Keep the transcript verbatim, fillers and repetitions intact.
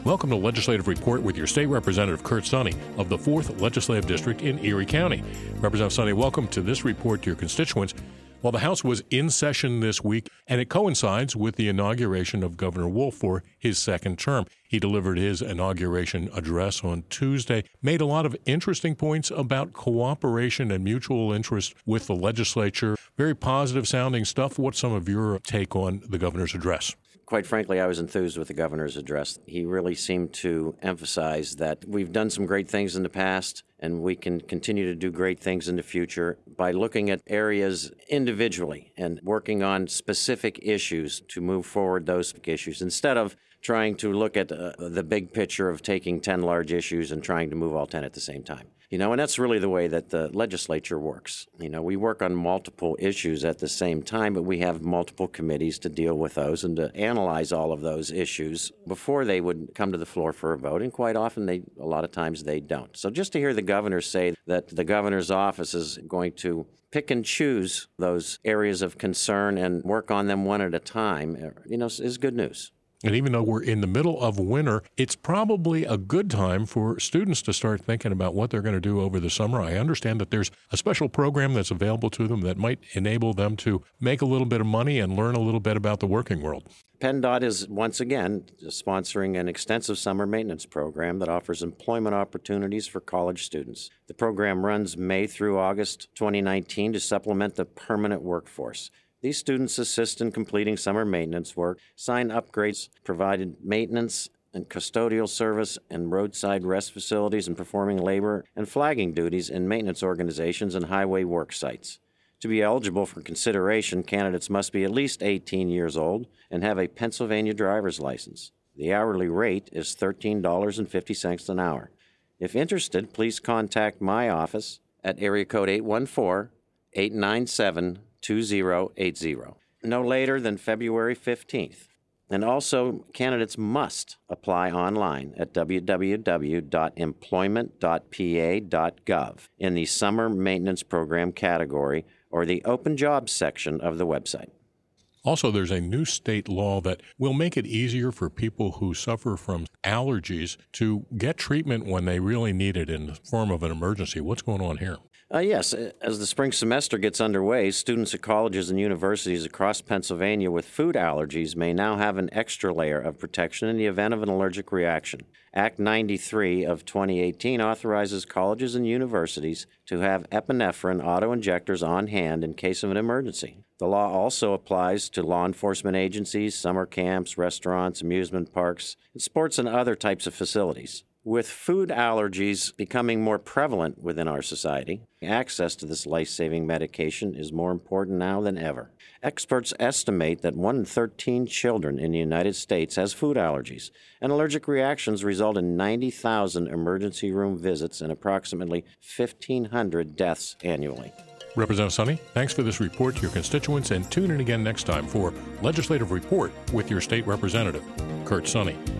Welcome to Legislative Report with your State Representative Kurt Sonny of the fourth Legislative District in Erie County. Representative Sonny, welcome to this report to your constituents. Well, the House was in session this week, and it coincides with the inauguration of Governor Wolf for his second term. He delivered his inauguration address on Tuesday, made a lot of interesting points about cooperation and mutual interest with the legislature. Very positive sounding stuff. What's some of your take on the governor's address? Quite frankly, I was enthused with the governor's address. He really seemed to emphasize that we've done some great things in the past and we can continue to do great things in the future by looking at areas individually and working on specific issues to move forward those issues instead of trying to look at uh, the big picture of taking ten large issues and trying to move all ten at the same time. You know, and that's really the way that the legislature works. You know, we work on multiple issues at the same time, but we have multiple committees to deal with those and to analyze all of those issues before they would come to the floor for a vote. And quite often, they, a lot of times, they don't. So just to hear the governor say that the governor's office is going to pick and choose those areas of concern and work on them one at a time, you know, is good news. And even though we're in the middle of winter, it's probably a good time for students to start thinking about what they're going to do over the summer. I understand that there's a special program that's available to them that might enable them to make a little bit of money and learn a little bit about the working world. PennDOT is once again sponsoring an extensive summer maintenance program that offers employment opportunities for college students. The program runs May through August twenty nineteen to supplement the permanent workforce. These students assist in completing summer maintenance work, sign upgrades, provided maintenance and custodial service and roadside rest facilities, and performing labor and flagging duties in maintenance organizations and highway work sites. To be eligible for consideration, candidates must be at least eighteen years old and have a Pennsylvania driver's license. The hourly rate is thirteen dollars and fifty cents an hour. If interested, please contact my office at area code eight one four, eight nine seven, two zero eight zero, no later than February fifteenth. And also, candidates must apply online at w w w dot employment dot p a dot gov in the Summer Maintenance Program category or the Open Jobs section of the website. Also, there's a new state law that will make it easier for people who suffer from allergies to get treatment when they really need it in the form of an emergency. What's going on here? Uh, yes, as the spring semester gets underway, students at colleges and universities across Pennsylvania with food allergies may now have an extra layer of protection in the event of an allergic reaction. Act ninety-three of twenty eighteen authorizes colleges and universities to have epinephrine auto-injectors on hand in case of an emergency. The law also applies to law enforcement agencies, summer camps, restaurants, amusement parks, and sports and other types of facilities. With food allergies becoming more prevalent within our society, access to this life-saving medication is more important now than ever. Experts estimate that one in thirteen children in the United States has food allergies, and allergic reactions result in ninety thousand emergency room visits and approximately fifteen hundred deaths annually. Representative Sonny, thanks for this report to your constituents, and tune in again next time for Legislative Report with your state representative, Kurt Sonny.